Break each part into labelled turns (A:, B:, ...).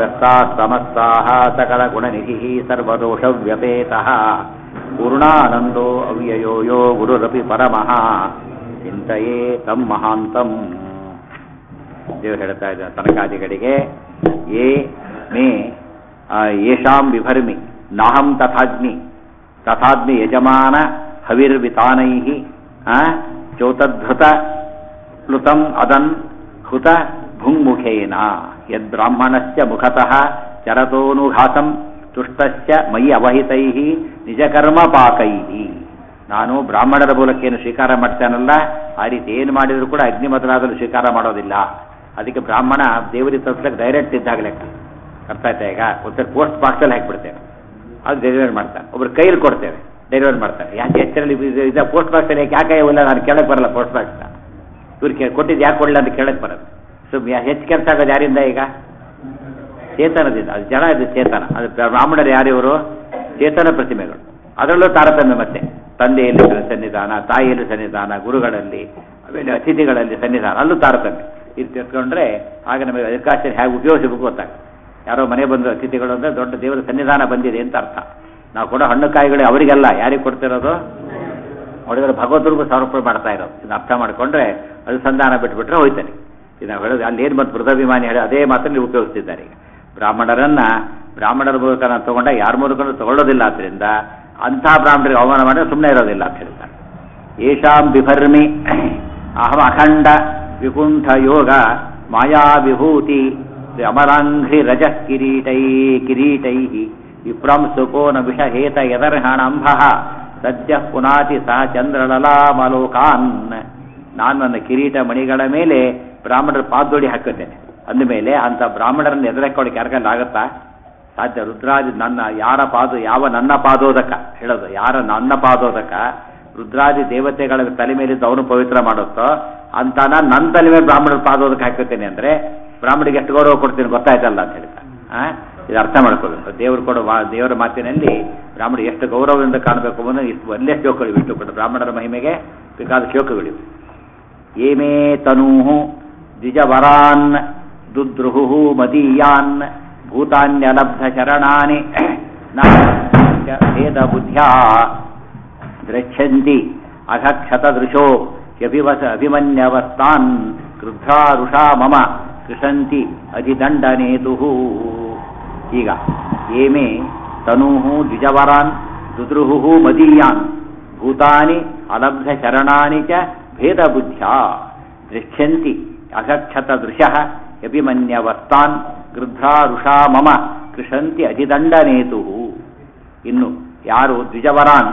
A: ವ್ಯಕ್ತಾः ಸಮಸ್ತಾः ಸಕಲಗುಣನಿಧಿಃ ಸರ್ವದೋಷವ್ಯಪೇತಃ ಪೂರ್ಣಾನಂದೋ ಅವ್ಯಯೋ ಯೋ ಗುರುರಪಿ ಪರಮಃ ಚಿಂತೆಯೇ ತಂ ಮಹಾಂತಂ. ದೇವರು ಹೇಳ್ತಾ ಇದ್ದಾರೆ ತನಕಾದಿಗಳಿಗೆ, ಯೇ ಮೇ ಯೇಷಾಂ ವಿಭರ್ಮಿ ನಾಹಂ ತಥಾಗ್ನಿ ಯಜಮಾನ ಹವಿರ್ವಿತಾನೈಃ ಚೌತದ್ಧೃತ ಪ್ಲುತಂ ಅದನ್ ಹುತ ಭುಂಗ್ಮುಖೇನ ಯದ್ಬ್ರಾಹ್ಮಣಸ್ಯ ಮುಖತಃ ಚರತೋನುಘಾತಂ ತುಷ್ಟಸ್ಯ ಮಯಿ ಅವಹಿತೈಃ ನಿಜಕರ್ಮ ಪಾಕೈಃ. ನಾನು ಬ್ರಾಹ್ಮಣರ ಮೂಲಕೇನು ಸ್ವೀಕಾರ ಮಾಡ್ತೇನಲ್ಲ, ಆ ರೀತಿ ಏನು ಮಾಡಿದರೂ ಕೂಡ ಅಗ್ನಿ ಮೊದಲಾದರೂ ಸ್ವೀಕಾರ ಮಾಡೋದಿಲ್ಲ. ಅದಕ್ಕೆ ಬ್ರಾಹ್ಮಣ ದೇವರಿಗೆ ತೋರಿಸ್ಲಿಕ್ಕೆ ಡೈರೆಕ್ಟ್ ಇದ್ದಾಗ ಲೆಕ್ಕ. ಅರ್ಥ ಆಯ್ತಾ? ಈಗ ಒಂದ್ಸರಿ ಪೋಸ್ಟ್ ಬಾಕ್ಸಲ್ಲಿ ಹಾಕಿಬಿಡ್ತೇವೆ, ಅದು ಡೆಲಿವರಿ ಮಾಡ್ತಾರೆ. ಒಬ್ರು ಕೈಯಲ್ಲಿ ಕೊಡ್ತೇವೆ, ಡೆಲಿವರಿ ಮಾಡ್ತಾರೆ. ಯಾಕೆ ಎಚ್ಚರಲ್ಲಿ ಇದೆ ಪೋಸ್ಟ್ ಬಾಕ್ಸಲ್ಲಿ ಯಾಕೆ ಇಲ್ಲ, ನಾನು ಕೇಳಕ್ಕೆ ಬರಲ್ಲ ಪೋಸ್ಟ್ ಬಾಕ್ಸ್ನ. ಇವ್ರಿಗೆ ಕೊಟ್ಟಿದ್ದು ಯಾಕೆ ಕೊಡಲಿಲ್ಲ ಅಂತ ಕೇಳಕ್ಕೆ ಬರೋದು. ಸೊ ಹೆಚ್ಚು ಕೆಲಸ ಆಗೋದು ಯಾರಿಂದ? ಈಗ ಚೇತನದಿಂದ. ಅದು ಜನ ಇದು ಚೇತನ. ಅದು ಬ್ರಾಹ್ಮಣರು ಯಾರಿವರು? ಚೇತನ ಪ್ರತಿಮೆಗಳು. ಅದರಲ್ಲೂ ತಾರತಮ್ಯ. ಮತ್ತೆ ತಂದೆಯಲ್ಲಿ ಸನ್ನಿಧಾನ, ತಾಯಿಯಲ್ಲಿ ಸನ್ನಿಧಾನ, ಗುರುಗಳಲ್ಲಿ, ಆಮೇಲೆ ಅತಿಥಿಗಳಲ್ಲಿ ಸನ್ನಿಧಾನ, ಅಲ್ಲೂ ತಾರತಮ್ಯ. ಇದು ತಿಳ್ಕೊಂಡ್ರೆ ಆಗ ನಮಗೆ ಅವಕಾಶ ಹೇಗೆ ಉಪಯೋಗಿಸಬೇಕು ಗೊತ್ತಾಗ್ತದೆ. ಯಾರೋ ಮನೆ ಬಂದ ಅತಿಥಿಗಳು ಅಂದರೆ ದೊಡ್ಡ ದೇವರ ಸನ್ನಿಧಾನ ಬಂದಿದೆ ಅಂತ ಅರ್ಥ. ನಾವು ಕೂಡ ಹಣ್ಣು ಕಾಯಿಗಳು ಅವರಿಗೆಲ್ಲ ಯಾರಿಗೆ ಕೊಡ್ತಿರೋದು? ಅವರಿಗೆಲ್ಲ ಭಗವದ್ರಿಗೂ ಸಮರ್ಪಣೆ ಮಾಡ್ತಾ ಇರೋದು. ಇದನ್ನ ಅರ್ಥ ಮಾಡಿಕೊಂಡ್ರೆ ಅದು ಸಂಧಾನ ಬಿಟ್ಬಿಟ್ರೆ ಹೋಯ್ತಾನೆ. ಇದು ನಾವು ಹೇಳೋದು ಅಲ್ಲಿ ಏನು ಬಂತು ಮೃದಾಭಿಮಾನಿ ಹೇಳಿ ಅದೇ ಮಾತಲ್ಲಿ ಉಪಯೋಗಿಸ್ತಿದ್ದಾರೆ. ಈಗ ಬ್ರಾಹ್ಮಣರ ಮೂಲಕ ನಾನು ತಗೊಂಡಾಗ ಯಾರ ಮೂಲಕ ತಗೊಳ್ಳೋದಿಲ್ಲ. ಆದ್ದರಿಂದ ಅಂಥ ಬ್ರಾಹ್ಮಣರಿಗೆ ಅವಮಾನ ಮಾಡಿದ್ರೆ ಸುಮ್ಮನೆ ಇರೋದಿಲ್ಲ ಅಂತ ಹೇಳ್ತಾರೆ. ಯೇಷಾಂ ಬಿಭರ್ಮಿ ಅಹಂ ಅಖಂಡ ವಿಕುಂಠ ಯೋಗ ಮಾಯಾ ವಿಭೂತಿ ಅಮರಾಂಘ್ರಿ ರಜ ಕಿರೀಟೈ ವಿಪ್ರಂ ಸುಕೋನ ವಿಷಹೇತ ಯದರ್ಹಣಂಭ ಸದ್ಯ ಪುನಾತಿ ಸಹ ಚಂದ್ರಲಲಾಮಲೋಕಾನ್. ನಾನು ನನ್ನ ಕಿರೀಟ ಮಣಿಗಳ ಮೇಲೆ ಬ್ರಾಹ್ಮಣರ ಪಾದೋಡಿ ಹಾಕುತ್ತೇನೆ. ಅಂದಮೇಲೆ ಅಂಥ ಬ್ರಾಹ್ಮಣರನ್ನು ಎದುರಕ್ಕೊಳಕ್ಕೆ ಯಾರಿಗಲ್ಲ ಆಗುತ್ತಾ? ಸಾಧ್ಯ. ರುದ್ರಾದಿ ನನ್ನ ಪಾದೋದಕ ಹೇಳೋದು, ಯಾರ ನನ್ನ ಪಾದೋದಕ ರುದ್ರಾದಿ ದೇವತೆಗಳ ತಲೆ ಮೇಲಿದ್ದು ಅವನು ಪವಿತ್ರ ಮಾಡುತ್ತೋ ಅಂತ ನಾನು ನನ್ನ ತಲೆ ಮೇಲೆ ಬ್ರಾಹ್ಮಣರ ಪಾದೋದಕ ಹಾಕುತ್ತೇನೆ ಅಂದರೆ ಬ್ರಾಹ್ಮಣಿಗೆ ಎಷ್ಟು ಗೌರವ ಕೊಡ್ತೀನಿ ಗೊತ್ತಾಯ್ತಲ್ಲ ಅಂತ ಹೇಳ್ತಾರೆ. ಇದು ಅರ್ಥ ಮಾಡ್ಕೋಬೇಕು. ದೇವರ ಮಾತಿನಲ್ಲಿ ಬ್ರಾಹ್ಮಣ ಎಷ್ಟು ಗೌರವದಿಂದ ಕಾಣಬೇಕು ಅನ್ನೋ ಇಷ್ಟು ಒಳ್ಳೆ ಶ್ಲೋಕಗಳಿವೆ. ಇಷ್ಟು ಕೊಟ್ಟು ಬ್ರಾಹ್ಮಣರ ಮಹಿಮೆಗೆ ಬೇಕಾದ ಶ್ಲೋಕಗಳಿವೆ. ಏಮೇ ತನೂಹು ದ್ವಿಜವರಾನ್ ದುದ್ರುಹು ಮದೀಯಾನ್ ಭೂತಾನ್ಯಲಬ್ಧ ಶರಣಾನಿ ಭೇದ ಬುದ್ಧ್ಯಾ ದ್ರಚ್ಛಂತಿ ಅಘಕ್ಷತದೃಶೋ ಅಭಿಮನ್ಯವಸ್ತಾನ್ ಕ್ರುದ್ಧಾರುಷಾ ಮಮ ಕೃಷಂತಿ ಅಧಿದಂಡನೇತುಃ. ಈಗ ಏಮೇ ತನೂಹು ದ್ವಿಜವರಾನ್ ದುದ್ರುಹು ಮದೀಯಾನ್ ಭೂತಾನಿ ಅಲಬ್ಧ ಶರಣಾನಿ ಚ ಭೇದ ಬುದ್ಧ್ಯಾ ದೃಶ್ಯಂತಿ ಅಘಕ್ಷತ ದೃಶಃ ಅಭಿಮನ್ಯವಸ್ತಾನ್ ಗೃಧ್ರಾರುಷಾ ಮಮ ಕೃಷಂತಿ ಅಧಿದಂಡನೇತುಃ. ಇನ್ನು ಯಾರು ದ್ವಿಜವರಾನ್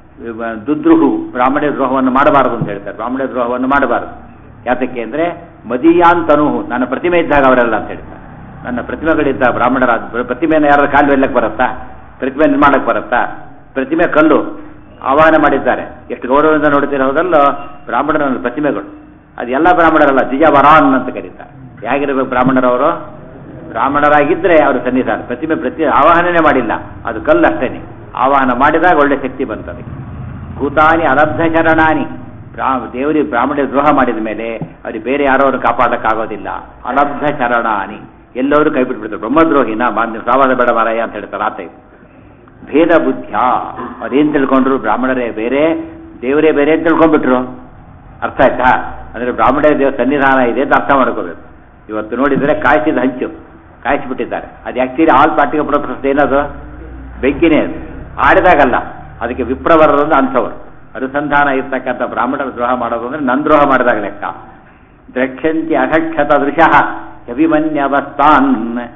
A: ದುದ್ರುಹು ಬ್ರಾಹ್ಮಣ ದ್ರೋಹವನ್ನು ಮಾಡಬಾರದು ಅಂತ ಹೇಳ್ತಾರೆ. ಬ್ರಾಹ್ಮಣ ದ್ರೋಹವನ್ನು ಮಾಡಬಾರದು. ಯಾತಕ್ಕೆ ಅಂದರೆ ಮದೀಯಾನ್ ತನುಹು, ನನ್ನ ಪ್ರತಿಮೆ ಇದ್ದಾಗ ಅವರೆಲ್ಲ ಅಂತ ಹೇಳ್ತಾರೆ. ನನ್ನ ಪ್ರತಿಮೆಗಳಿದ್ದ ಬ್ರಾಹ್ಮಣರ ಪ್ರತಿಮೆಯನ್ನು ಯಾರು ಕಾಲು ಎಲ್ಲಕ್ಕೆ ಬರುತ್ತಾ? ಪ್ರತಿಮೆ ನಿರ್ಮಾಣಕ್ಕೆ ಬರುತ್ತಾ? ಪ್ರತಿಮೆ ಕಲ್ಲು ಆಹ್ವಾನ ಮಾಡಿದ್ದಾರೆ. ಎಷ್ಟು ಗೌರವದಿಂದ ನೋಡ್ತಿರೋದಲ್ಲೋ ಬ್ರಾಹ್ಮಣರ ಪ್ರತಿಮೆಗಳು. ಅದು ಎಲ್ಲ ಬ್ರಾಹ್ಮಣರಲ್ಲ, ದ್ವಿಜವರಾನ್ ಅಂತ ಕರೀತಾರೆ. ಹೇಗಿರಬೇಕು ಬ್ರಾಹ್ಮಣರವರು? ಬ್ರಾಹ್ಮಣರಾಗಿದ್ದರೆ ಅವರು ಸನ್ನಿಧಾನ ಪ್ರತಿ ಆವಾಹನೆ ಮಾಡಿಲ್ಲ, ಅದು ಕಲ್ಲು ಅಷ್ಟೇನೆ. ಆವಾಹನ ಮಾಡಿದಾಗ ಒಳ್ಳೆ ಶಕ್ತಿ ಬಂತದೆ. ಭೂತಾನಿ ಅಲಬ್ಧ ಶರಣಾನಿ, ದೇವರಿಗೆ ಬ್ರಾಹ್ಮಣ ದ್ರೋಹ ಮಾಡಿದ ಮೇಲೆ ಅವ್ರಿಗೆ ಬೇರೆ ಯಾರೋ ಅವ್ರನ್ನ ಕಾಪಾಡಕ್ಕಾಗೋದಿಲ್ಲ. ಅಲಬ್ಧ ಶರಣಾನಿ, ಎಲ್ಲರೂ ಕೈ ಬಿಟ್ಬಿಡ್ತಾರೆ. ಬ್ರಹ್ಮದ್ರೋಹಿನ ಸಾವಾದ ಬೇಡ ಮಾರಾಯ ಅಂತ ಹೇಳ್ತಾರೆ. ಆತ ಇದು ಭೇದ ಬುದ್ಧ್ಯ. ಅವ್ರೇನು ತಿಳ್ಕೊಂಡ್ರು? ಬ್ರಾಹ್ಮಣರೇ ಬೇರೆ, ದೇವರೇ ಬೇರೆ ಅಂತ ತಿಳ್ಕೊಂಡ್ಬಿಟ್ರು. ಅರ್ಥ ಆಯ್ತಾ? ಅಂದರೆ ಬ್ರಾಹ್ಮಣ ದೇವ ಸನ್ನಿಧಾನ ಇದೆ ಅಂತ ಅರ್ಥ ಮಾಡ್ಕೋಬೇಕು. ಇವತ್ತು ನೋಡಿದರೆ ಕಾಯಿಸಿದ ಹಂಚು ಕಾಯಿಸಿಬಿಟ್ಟಿದ್ದಾರೆ. ಅದು ಆ್ಯಕ್ಚುಲಿ ಆಲ್ ಪಾರ್ಟಿಗೆ ಕೊಡೋ ಪ್ರಶ್ನೆ ಏನದು? ಬೆಂಕಿನೇ. ಅದು ಆಡಿದಾಗಲ್ಲ. ಅದಕ್ಕೆ ವಿಪ್ರವರರನ್ನು ಅಂಥವರು ಅನುಸಂಧಾನ ಇರ್ತಕ್ಕಂಥ ಬ್ರಾಹ್ಮಣರ ದ್ರೋಹ ಮಾಡೋದು ಅಂದರೆ ನನ್ನ ದ್ರೋಹ ಮಾಡಿದಾಗ ಲೆಕ್ಕ. ದ್ರಕ್ಷಂತಿ ಅಘಕ್ಷತ ದೃಶಃ ಅಭಿಮನ್ಯವಸ್ತಾನ್.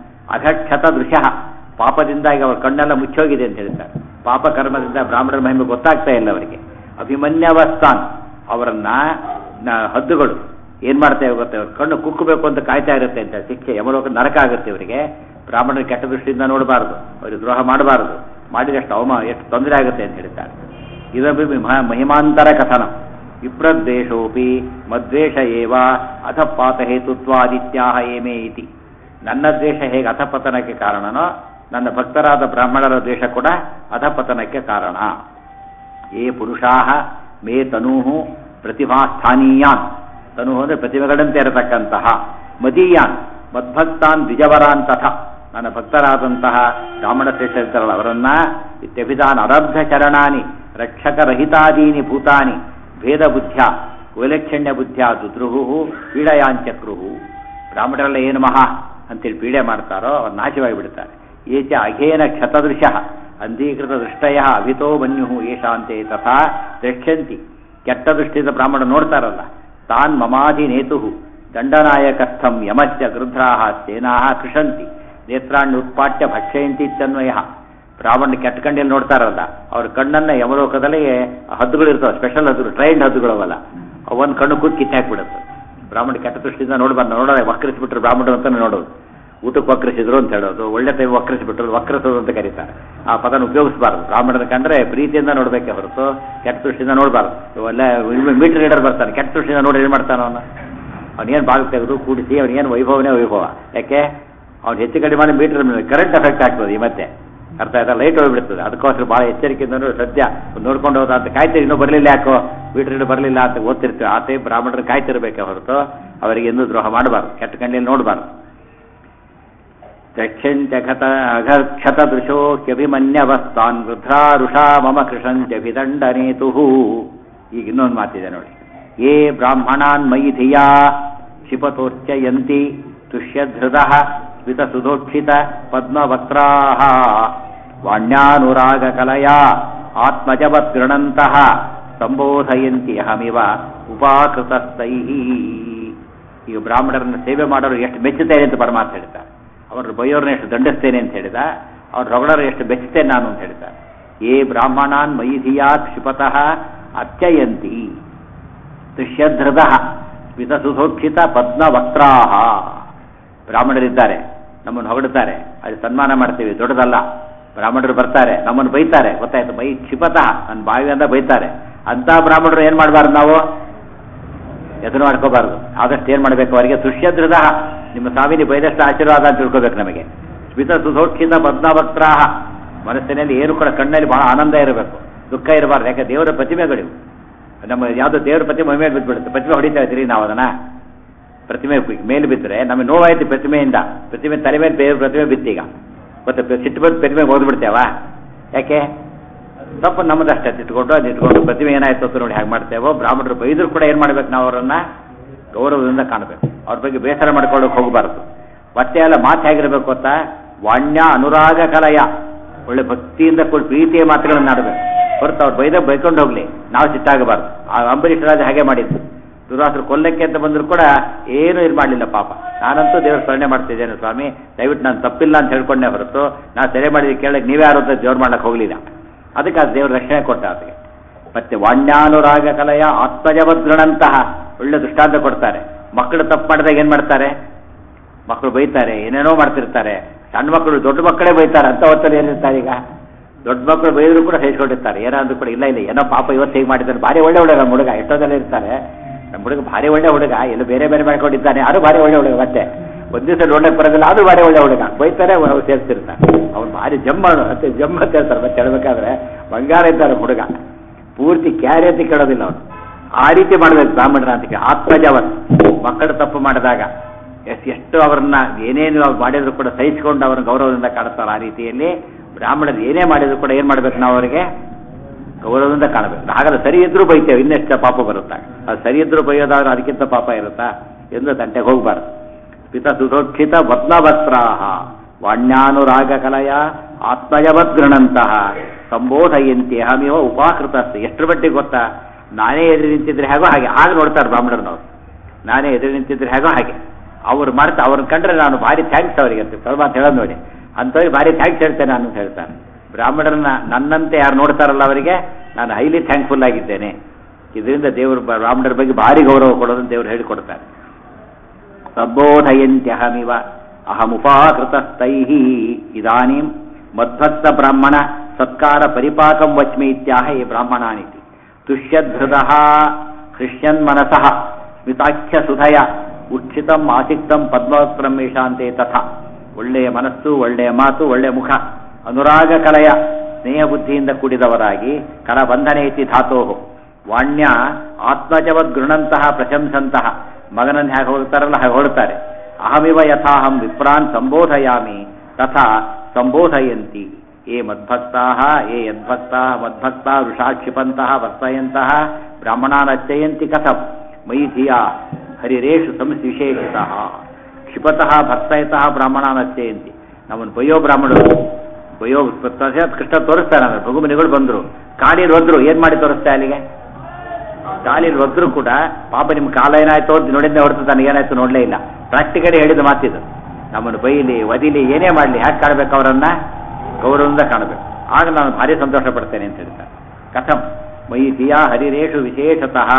A: ಅಘಕ್ಷತ ದೃಶಃ, ಪಾಪದಿಂದಾಗಿ ಅವ್ರ ಕಣ್ಣೆಲ್ಲ ಮುಚ್ಚೋಗಿದೆ ಅಂತ ಹೇಳ್ತಾರೆ. ಪಾಪ ಕರ್ಮದಿಂದ ಬ್ರಾಹ್ಮಣರ ಮಹಿಮೆ ಗೊತ್ತಾಗ್ತಾ ಇಲ್ಲ ಅವರಿಗೆ. ಅಭಿಮನ್ಯವಸ್ತಾನ್, ಅವರನ್ನ ಹದ್ದುಗಳು ಏನ್ ಮಾಡ್ತೇವೆ ಗೊತ್ತೇ, ಅವ್ರ ಕಣ್ಣು ಕುಕ್ಕಬೇಕು ಅಂತ ಕಾಯ್ತಾ ಇರುತ್ತೆ ಅಂತ. ಶಿಕ್ಷೆ ಯಮಲೋಕ ನರಕ ಆಗುತ್ತೆ ಇವರಿಗೆ. ಬ್ರಾಹ್ಮಣರ ಕೆಟ್ಟ ದೃಷ್ಟಿಯಿಂದ ನೋಡಬಾರದು, ಅವ್ರಿಗೆ ದ್ರೋಹ ಮಾಡಬಾರದು. ಮಾಡಿದಷ್ಟು ಅವಮಾನ ಎಷ್ಟು ತೊಂದರೆ ಆಗುತ್ತೆ ಅಂತ ಹೇಳ್ತಾರೆ. ಇದರ ಮಹಿಮಾಂತರ ಕಥನ. ವಿಪ್ರದ್ವೇಷೋಪಿ ಮದ್ವೇಷ ಏವ ಅಧಪಾತ ಹೇತುತ್ವಾದಿತ್ಯಾಹ ಏಮೇ ಇತಿ. ನನ್ನ ದ್ವೇಷ ಹೇಗೆ ಅಧಪತನಕ್ಕೆ ಕಾರಣನೋ ನನ್ನ ಭಕ್ತರಾದ ಬ್ರಾಹ್ಮಣರ ದ್ವೇಷ ಕೂಡ ಅಧಪತನಕ್ಕೆ ಕಾರಣ. ಏ ಪುರುಷಾಹ ಮೇ ತನೂಹು ಪ್ರತಿಭಾಸ್ಥಾನೀಯಾನ್. ತನು ಅಂದರೆ ಪ್ರತಿಭೆಗಳಂತೆ ಇರತಕ್ಕಂತಹ. ಮದೀಯಾನ್ ಮದ್ಭಕ್ತಾನ್ ದ್ವಿಜವರಾನ್ ತಥ. ನನ್ನ ಭಕ್ತರಾದಂತಹ ಬ್ರಾಹ್ಮಣ ಶ್ರೇಷ್ಠರಿರ್ತಾರಲ್ಲ ಅವರನ್ನ ಇತ್ಯಭಿಧಾನ ಅರಬ್ಧ ಚರಣಾನಿ ರಕ್ಷಕರಹಿತಾದೀನಿ ಭೂತಾನಿ ಭೇದ ಬುದ್ಧ್ಯ ವೈಲಕ್ಷಣ್ಯ ಬುದ್ಧ್ಯ ದುದ್ರುಹು ಪೀಡಯಾಂಚಕ್ರುಹು. ಬ್ರಾಹ್ಮಣರೆಲ್ಲ ಏನು ಮಹಾ ಅಂತೇಳಿ ಪೀಡೆ ಮಾಡ್ತಾರೋ ಅವ್ರು ನಾಶವಾಗಿ ಬಿಡ್ತಾರೆ. ಏಚ ಅಘೇನ ಕ್ಷತದೃಶ ಅಂಧೀಕೃತ ದೃಷ್ಟಯ ಅಭಿತೋ ಮನ್ಯು ಏಷಾಂತೆ ತಥಾ ದ್ರಕ್ಷ್ಯಂತಿ. ಕೆಟ್ಟ ದೃಷ್ಟಿಯಿಂದ ಬ್ರಾಹ್ಮಣ ನೋಡ್ತಾರಲ್ಲ, ತಾನ್ ಮಮಾಧಿ ನೇತು ದಂಡನಾಯಕಸ್ಥಂ ಯಮಶ್ಚ ಗೃಧ್ರಾಹ ಸೇನಾ ಕೃಷಂತಿ ನೇತ್ರಾಣ್ಯ ಉತ್ಪಾಟ್ಯ ಭಕ್ಷಯಂತಿ ತನ್ವಯ. ಬ್ರಾಹ್ಮಣ ಕೆಟ್ಟ ಕಣ್ಣಲ್ಲಿ ನೋಡ್ತಾರಲ್ಲ, ಅವ್ರ ಕಣ್ಣನ್ನ ಯಮಲೋಕದಲ್ಲಿ ಹದ್ದುಗಳು ಇರ್ತಾವೆ, ಸ್ಪೆಷಲ್ ಹದ್ದುಗಳು, ಟ್ರೈನ್ಡ್ ಹದ್ದುಗಳವಲ್ಲ, ಒಂದು ಕಣ್ಣು ಕೂತ್ ಕಿತ್ತಾಕ್ಬಿಡುತ್ತೆ. ಬ್ರಾಹ್ಮಣ ಕೆಟ್ಟ ದೃಷ್ಟಿಯಿಂದ ನೋಡೋದೇ ವಕ್ರಿಸ್ಬಿಟ್ರು ಬ್ರಾಹ್ಮಣರು ಅಂತ ನೋಡೋದು. ಊಟಕ್ಕೆ ವಕ್ರಿಸಿದ್ರು ಅಂತ ಹೇಳೋದು, ಒಳ್ಳೆ ಟೈಮ್ ವಕ್ರಿಸಿಬಿಟ್ರು, ವಕ್ರಿಸೋದು ಅಂತ ಕರೀತಾರೆ. ಆ ಪದನ ಉಪಯೋಗಿಸಬಾರ್ದು. ಬ್ರಾಹ್ಮಣರ ಕಂಡ್ರೆ ಪ್ರೀತಿಯಿಂದ ನೋಡಬೇಕೆ ಹೊರತು ಕೆಟ್ಟ ದೃಷ್ಟಿಯಿಂದ ನೋಡಬಾರ್ದು. ಒಳ್ಳೆ ಮೀಟರ್ ರೀಡರ್ ಬರ್ತಾನೆ, ಕೆಟ್ಟ ದೃಷ್ಟಿಯಿಂದ ನೋಡಿ ಏನು ಮಾಡ್ತಾನೆ ಅವನೇನು ಬಾಗಿಲು ತೆಗೆದು ಕೂಡಿಸಿ ಅವನಿಗೇನು ವೈಭವನೇ ವೈಭವ. ಯಾಕೆ ಅವ್ನು ಹೆಚ್ಚು ಕಡಿಮೆ ಮಾಡಿ ಮೀಟರ್ ಕರೆಂಟ್ ಎಫೆಕ್ಟ್ ಆಗ್ತದೆ. ಈ ಮತ್ತೆ ಅರ್ಥ ಆಯ್ತಾ, ಲೈಟ್ ಹೋಗ್ಬಿಡ್ತದೆ. ಅದಕ್ಕೋಸ್ಕರ ಭಾಳ ಎಚ್ಚರಿಕೆಯಿಂದ ಸದ್ಯ ನೋಡ್ಕೊಂಡು ಹೋದ ಅಂತ ಕಾಯ್ತೀರಿ, ಇನ್ನೂ ಬರಲಿಲ್ಲ, ಯಾಕೋ ಮೀಟರ್ ಬರಲಿಲ್ಲ ಅಂತ ಓದ್ತಿರ್ತೀವಿ. ಆತ ಬ್ರಾಹ್ಮಣರು ಕಾಯ್ತಿರ್ಬೇಕೆ ಹೊರತು ಅವರಿಗೆ ಎಂದೂ ದ್ರೋಹ ಮಾಡಬಾರ್ದು, ಕೆಟ್ಟ ಕಣ್ಣಲ್ಲಿ ನೋಡಬಾರ್ದು. ಕ್ಷತದೃಶೋ ಕ್ಯಭಿಮನ್ಯವಸ್ತಾನ್ ವೃದ್ಧಾರುಷಾ ಮಮ ಕೃಷಂತ್ಯಭಿದಂಡನೇತು. ಈಗ ಇನ್ನೊಂದು ಮಾತಿದೆ ನೋಡಿ. ಯೇ ಬ್ರಾಹ್ಮಣಾನ್ ಮಯಿ ಧಿಯಾ ಕ್ಷಿಪತೋರ್ಚಯಂತಿ ತುಷ್ಯಧೃತಃ ಸ್ಮಿತಸುಧೋಕ್ಷಿತ ಪದ್ಮವಕ್ತ್ರಾಃ ವಾಣ್ಯಾನುರಾಗಕಲಯಾ ಆತ್ಮಜವತ್ ಗೃಣಂತಃ ಸಂಬೋಧಯಂತಿ ಅಹಮಿವ ಉಪಾಕೃತಸ್ತೈಃ. ಈಗ ಬ್ರಾಹ್ಮಣರನ್ನು ಸೇವೆ ಮಾಡೋರು ಎಷ್ಟು ಮೆಚ್ಚುತ್ತೇನೆ ಅಂತ ಪರಮಾತ್ಮ ಹೇಳ್ತಾರೆ. ಅವರು ಬೈಯೋರನ್ನ ಎಷ್ಟು ದಂಡಿಸ್ತೇನೆ ಅಂತ ಹೇಳಿದ, ಅವ್ರ ರೊಗಳರು ಎಷ್ಟು ಬೆಚ್ಚುತ್ತೇನೆ ನಾನು ಅಂತ ಹೇಳ್ತಾರೆ. ಯೇ ಬ್ರಾಹ್ಮಣಾನ್ ಮಯಿ ಧಿಯಾ ಕ್ಷಿಪತಃ ಅರ್ಚಯಂತಿ ತುಷ್ಯಧೃತ ಸ್ಮಿತಸುಧೋಕ್ಷಿತ ಪದ್ಮವಕ್ತ್ರಾಃ. ಬ್ರಾಹ್ಮಣರಿದ್ದಾರೆ, ನಮ್ಮನ್ನು ಹೊಗಡುತ್ತಾರೆ, ಅದು ಸನ್ಮಾನ ಮಾಡ್ತೀವಿ, ದೊಡ್ಡದಲ್ಲ. ಬ್ರಾಹ್ಮಣರು ಬರ್ತಾರೆ, ನಮ್ಮನ್ನು ಬೈತಾರೆ, ಗೊತ್ತಾಯ್ತು, ಮೈ ಕ್ಷಿಪತಃ ನನ್ನ ಬಾವಿಯಿಂದ ಬೈತಾರೆ. ಅಂತ ಬ್ರಾಹ್ಮಣರು ಏನು ಮಾಡಬಾರ್ದು, ನಾವು ಎದುರು ಮಾಡ್ಕೋಬಾರ್ದು. ಆದಷ್ಟು ಏನು ಮಾಡಬೇಕು ಅವರಿಗೆ, ತುಷ್ಯಧೃತ ನಿಮ್ಮ ಸ್ವಾಮಿನಿ ಬೈದಷ್ಟು ಆಶೀರ್ವಾದ ಅಂತ ತಿಳ್ಕೋಬೇಕು ನಮಗೆ. ಸ್ಮಿತ ಸುಧೋಕ್ಷಿತ ಪದ್ಮವಕ್ತ್ರಾಹ, ಮನಸ್ಸಿನಲ್ಲಿ ಏನು ಕೂಡ ಕಣ್ಣಲ್ಲಿ ಬಹಳ ಆನಂದ ಇರಬೇಕು, ದುಃಖ ಇರಬಾರ್ದು. ಯಾಕೆ ದೇವರ ಪ್ರತಿಮೆಗಳು ನಮ್ಮ ಯಾವುದೋ ದೇವರ ಪ್ರತಿಮೆ ಮೇಲೆ ಬಿದ್ದುಬಿಡುತ್ತೆ. ಪ್ರತಿಮೆ ಹೊಡಿತಾ ಇದ್ದೀರಿ ನಾವು ಅದನ್ನ, ಪ್ರತಿಮೆ ಮೇಲೆ ಬಿದ್ದರೆ ನಮಗೆ ನೋವಾಯ್ತು ಪ್ರತಿಮೆಯಿಂದ, ಪ್ರತಿಮೆ ತಲೆ ಮೇಲೆ ದೇವ್ರ ಪ್ರತಿಮೆ ಬಿತ್ತೀಗ ಮತ್ತೆ ಸಿಟ್ಟು ಬಂದು ಪ್ರತಿಮೆ ಓದ್ಬಿಡ್ತೇವ. ಯಾಕೆ ತಪ್ಪು ನಮ್ಮದಷ್ಟೇ, ಇಟ್ಕೊಂಡು ಪ್ರತಿಮೆ ಏನಾಯ್ತು ಅಂತ ನೋಡಿ ಹಾಗೆ ಮಾಡ್ತೇವೋ. ಬ್ರಾಹ್ಮಣರು ಬೈದ್ರು ಕೂಡ ಏನು ಮಾಡ್ಬೇಕು, ನಾವು ಅವರನ್ನ ಗೌರವದಿಂದ ಕಾಣಬೇಕು, ಅವ್ರ ಬಗ್ಗೆ ಬೇಸರ ಮಾಡ್ಕೊಳ್ಳೋಕೆ ಹೋಗಬಾರ್ದು. ಮತ್ತೆ ಎಲ್ಲ ಮಾತು ಹೇಗಿರ್ಬೇಕು ಅಂತ, ವಾಣ್ಯ ಅನುರಾಗ ಕಲಯ, ಒಳ್ಳೆ ಭಕ್ತಿಯಿಂದ ಕೂಡ ಪ್ರೀತಿಯ ಮಾತುಗಳನ್ನು ಆಡಬೇಕು ಹೊರತು ಅವ್ರು ಬೈಕೊಂಡು ಹೋಗ್ಲಿ, ನಾವು ಸಿಟ್ಟಾಗಬಾರ್ದು. ಆ ಅಂಬರೀಷ್ ರಾಜ ಹಾಗೆ ಮಾಡಿದ್ದು. ದುರಾಸರು ಕೊಲ್ಲಕ್ಕೆ ಅಂತ ಬಂದರೂ ಕೂಡ ಏನೂ ಇದು ಮಾಡಲಿಲ್ಲ ಪಾಪ. ನಾನಂತೂ ದೇವರು ಸ್ಮರಣೆ ಮಾಡ್ತಿದ್ದೇನೆ ಸ್ವಾಮಿ, ದಯವಿಟ್ಟು ನಾನು ತಪ್ಪಿಲ್ಲ ಅಂತ ಹೇಳ್ಕೊಂಡೆ ಹೊರತು ನಾನು ಸೆರೆ ಮಾಡಿದ ಕೇಳಕ್ಕೆ ನೀವೇ ಯಾರು ಅಂತ ಜೋರು ಮಾಡಕ್ಕೆ ಹೋಗಲಿಲ್ಲ. ಅದಕ್ಕೆ ಅದು ದೇವರು ರಕ್ಷಣೆ ಕೊಟ್ಟ ಅದಕ್ಕೆ. ಮತ್ತೆ ವಾಣ್ಯಾನುರಾಗ ಕಲೆಯ ಆತ್ಮಜವದ್ಗಣಂತಹ ಒಳ್ಳೆ ದೃಷ್ಟಾಂತ ಕೊಡ್ತಾರೆ. ಮಕ್ಕಳು ತಪ್ಪು ಮಾಡಿದಾಗ ಏನು ಮಾಡ್ತಾರೆ, ಮಕ್ಕಳು ಬೈತಾರೆ, ಏನೇನೋ ಮಾಡ್ತಿರ್ತಾರೆ. ಸಣ್ಣ ಮಕ್ಕಳು ದೊಡ್ಡ ಮಕ್ಕಳೇ ಬೈತಾರೆ ಅಂತ ಹೊತ್ತಲ್ಲಿ ಏನಿರ್ತಾರೆ. ಈಗ ದೊಡ್ಡ ಮಕ್ಕಳು ಬೈದ್ರು ಕೂಡ ಸಹಿಸ್ಕೊಂಡಿರ್ತಾರೆ, ಏನಾದ್ರು ಕೂಡ ಇಲ್ಲ ಏನೋ ಪಾಪ ಇವತ್ತು ಹೇಗೆ ಮಾಡಿದ್ದಾರೆ, ಭಾರಿ ಒಳ್ಳೆ ಹುಡುಗ ನಮ್ಮ ಹುಡುಗ, ಎಷ್ಟೋ ಜನ ಇರ್ತಾರೆ ನಮ್ಮ ಹುಡುಗ ಭಾರಿ ಒಳ್ಳೆ ಹುಡುಗ, ಎಲ್ಲ ಬೇರೆ ಬೇರೆ ಮಾಡ್ಕೊಂಡಿದ್ದಾನೆ, ಅದು ಭಾರಿ ಒಳ್ಳೆ ಹುಡುಗ, ಮತ್ತೆ ಒಂದು ದಿವಸ ನೋಡಕ್ಕೆ ಬರೋದಿಲ್ಲ, ಅದು ಭಾರಿ ಒಳ್ಳೆ ಹುಡುಗ, ಬೈತಾರೆ ಸೇರಿಸ್ತಿರ್ತಾರೆ. ಅವ್ನು ಭಾರಿ ಜಮ್ಮ ಮತ್ತೆ ಜಮ್ಮ ಅಂತ ಹೇಳ್ತಾರೆ. ಮತ್ತೆ ಹೇಳ್ಬೇಕಾದ್ರೆ ಬಂಗಾರ ಇದ್ದಾರೆ ಹುಡುಗ, ಪೂರ್ತಿ ಕ್ಯಾರಿ ಅಂತ ಕೇಳೋದಿಲ್ಲ ಅವನು. ಆ ರೀತಿ ಮಾಡಬೇಕು ಬ್ರಾಹ್ಮಣರ ಅಂತ. ಆತ್ಮಜವನ್ ಮಕ್ಕಳು ತಪ್ಪು ಮಾಡಿದಾಗ ಎಷ್ಟು ಅವರನ್ನ ಏನೇನು ಅವ್ರು ಮಾಡಿದ್ರು ಕೂಡ ಸಹಿಸಿಕೊಂಡು ಅವ್ರನ್ನ ಗೌರವದಿಂದ ಕಾಣ್ತಾರೆ. ಆ ರೀತಿಯಲ್ಲಿ ಬ್ರಾಹ್ಮಣರು ಏನೇ ಮಾಡಿದ್ರು ಕೂಡ ಏನು ಮಾಡ್ಬೇಕು, ನಾವು ಅವರಿಗೆ ಗೌರವದಿಂದ ಕಾಣಬೇಕು. ಹಾಗಾದ್ರೆ ಸರಿ ಇದ್ರೂ ಬೈತೇವೆ, ಇನ್ನೆಷ್ಟು ಪಾಪ ಬರುತ್ತಾ. ಅದು ಸರಿ ಇದ್ರೂ ಬೈಯೋದಾದ್ರೆ ಅದಕ್ಕಿಂತ ಪಾಪ ಇರುತ್ತಾ ಎಂದು ತಂಟೆಗೆ ಹೋಗ್ಬಾರ್ದು. ಪಿತ ಸುಧೋಕ್ಷಿತ ವದ್ನವಸ್ತ್ರಾಹ ವಾಣ್ಯಾನುರಾಗ ಕಲಯ ಆತ್ಮಜವದ್ಗೃಣಂತಹ ಸಂಬೋಧಯಂತಿ ಅಹಮಿವ ಉಪಾಕೃತಸ್ತೆ. ಎಷ್ಟರ ಬಡ್ಡಿ ಗೊತ್ತಾ, ನಾನೇ ಎದುರು ನಿಂತಿದ್ರೆ ಹೇಗೋ ಹಾಗೆ ಆಗ ನೋಡ್ತಾರೆ ಬ್ರಾಹ್ಮಣರನ್ನವ್ರು. ನಾನೇ ಎದುರು ನಿಂತಿದ್ರೆ ಹೇಗೋ ಹಾಗೆ ಅವ್ರು ಮಾಡ್ತಾ ಅವ್ರನ್ನ ಕಂಡ್ರೆ ನಾನು ಭಾರಿ ಥ್ಯಾಂಕ್ಸ್ ಅವರಿಗೆ ಅಂತ ಸ್ವಲ್ಪ ಅಂತ ಹೇಳೋದು ನೋಡಿ. ಅಂಥವ್ರಿಗೆ ಭಾರಿ ಥ್ಯಾಂಕ್ಸ್ ಹೇಳ್ತೇನೆ ನಾನು ಅಂತ ಹೇಳ್ತಾರೆ. ಬ್ರಾಹ್ಮಣರನ್ನ ನನ್ನಂತೆ ಯಾರು ನೋಡ್ತಾರಲ್ಲ ಅವರಿಗೆ ನಾನು ಹೈಲಿ ಥ್ಯಾಂಕ್ಫುಲ್ ಆಗಿದ್ದೇನೆ. ಇದರಿಂದ ದೇವರು ಬ್ರಾಹ್ಮಣರ ಬಗ್ಗೆ ಭಾರಿ ಗೌರವ ಕೊಡೋದನ್ನು ದೇವರು ಹೇಳಿಕೊಡ್ತಾರೆ. ಸಂಬೋಧಯಂತ್ಯಹಮಿವ ಅಹಮುಪಾಕೃತಸ್ತೈಃ ಇದಾನೀಂ ಮದ್ಭಕ್ತ ಬ್ರಾಹ್ಮಣ ಸತ್ಕಾರ ಪರಿಪಾಕಂ ವಚ್ಮಿ ಇತ್ಯಾಹ ಈ ಬ್ರಾಹ್ಮಣಾನಿತಿ ತುಷ್ಯಧೃತಃ ಹೃಷ್ಯನ್ಮನಸಃ ಸ್ಮಿತಾಖ್ಯ ಸುಧಯ ಉಚ್ಛಿತಂ ಆಸಿಕ್ತಂ ಪದ್ಮವಕ್ತ್ರಂ ಮೇಷಾಂತೆ ತಥಾ. ಒಳ್ಳೆಯ ಮನಸ್ಸು, ಒಳ್ಳೆಯ ಮಾತು, ಒಳ್ಳೆಯ ಮುಖ, ಅನುರಾಗ ಕಲಯ ಸ್ನೇಹ ಬುದ್ಧಿಯಿಂದ ಕೂಡಿದವರಾಗಿ ಕರಬಂಧನೇತಿ ಧಾತೋ ವಾಣ್ಯ ಆತ್ಮಜವದ್ಗೃಣಂತಹ ಪ್ರಶಂಸಂತಹ. ಮಗನನ್ನು ಹೇಗೆ ಹೊಳ್ತಾರಲ್ಲ ಹಾಗೆ ಹೊಳ್ತಾರೆ. ಅಹಮಿವ ಯಥಾಹಂ ವಿಪ್ರಾನ್ ಸಂಬೋಧಯಾಮಿ ತಥಾ ಸಂಬೋಧಯಂತಿ ಯೇ ಮದ್ಭಕ್ತಾಃ ಯೇ ಯದ್ಭಕ್ತಾಃ ಮದ್ಭಕ್ತಾಃ ವೃಷಾ ಕ್ಷಿಪಂತಃ ವರ್ತಯಂತಃ ಬ್ರಾಹ್ಮಣಾನಚ್ಚಯಂತಿ ಕಥಂ ಮಯಿ ಧಿಯಾ ಹರಿರೇಷು ಸಂವಿಶೇಷಿತಃ ಕ್ಷಿಪತಃ ಭರ್ತಯತಃ ಬ್ರಾಹ್ಮಣಾನಚ್ಚಯಂತಿ. ನಮ್ಮನ್ನು ಬಯ್ಯೋ ಬ್ರಾಹ್ಮಣರು ಬಯ್ಯೋ ಕೃಷ್ಣ ತೋರಿಸ್ತಾರೆ. ನಮಗೆ ಭಗುಮನಿಗಳು ಬಂದರು, ಕಾಲಿಗೆ ಒದ್ರು, ಏನು ಮಾಡಿ ತೋರಿಸ್ತಾ ಅಲ್ಲಿಗೆ? ಕಾಲಿಗೆ ಒದ್ರು ಕೂಡ ಪಾಪ ನಿಮ್ಮ ಕಾಲ ಏನಾಯ್ತು ಅಂತ ನೋಡಿದ್ದೆ ಹೊರತು ನನಗೇನಾಯ್ತು ನೋಡಲೇ ಇಲ್ಲ. ಪ್ರಾಕ್ಟಿಕಲಿ ಹೇಳಿದ ಮಾತಿದು. ನಮ್ಮನ್ನು ಬೈಲಿ ಒದಿಲಿ ಏನೇ ಮಾಡಲಿ ಹ್ಯಾಕೆ ಕಾಣಬೇಕು? ಅವರನ್ನು ಗೌರವದಿಂದ ಕಾಣಬೇಕು. ಆಗ ನಾನು ಭಾರಿ ಸಂತೋಷ ಪಡ್ತೇನೆ ಅಂತ ಹೇಳ್ತಾರೆ. ಕಥಂ ಮಯಿ ಧಿಯಾ ಹರಿರೇಷು ವಿಶೇಷತಃ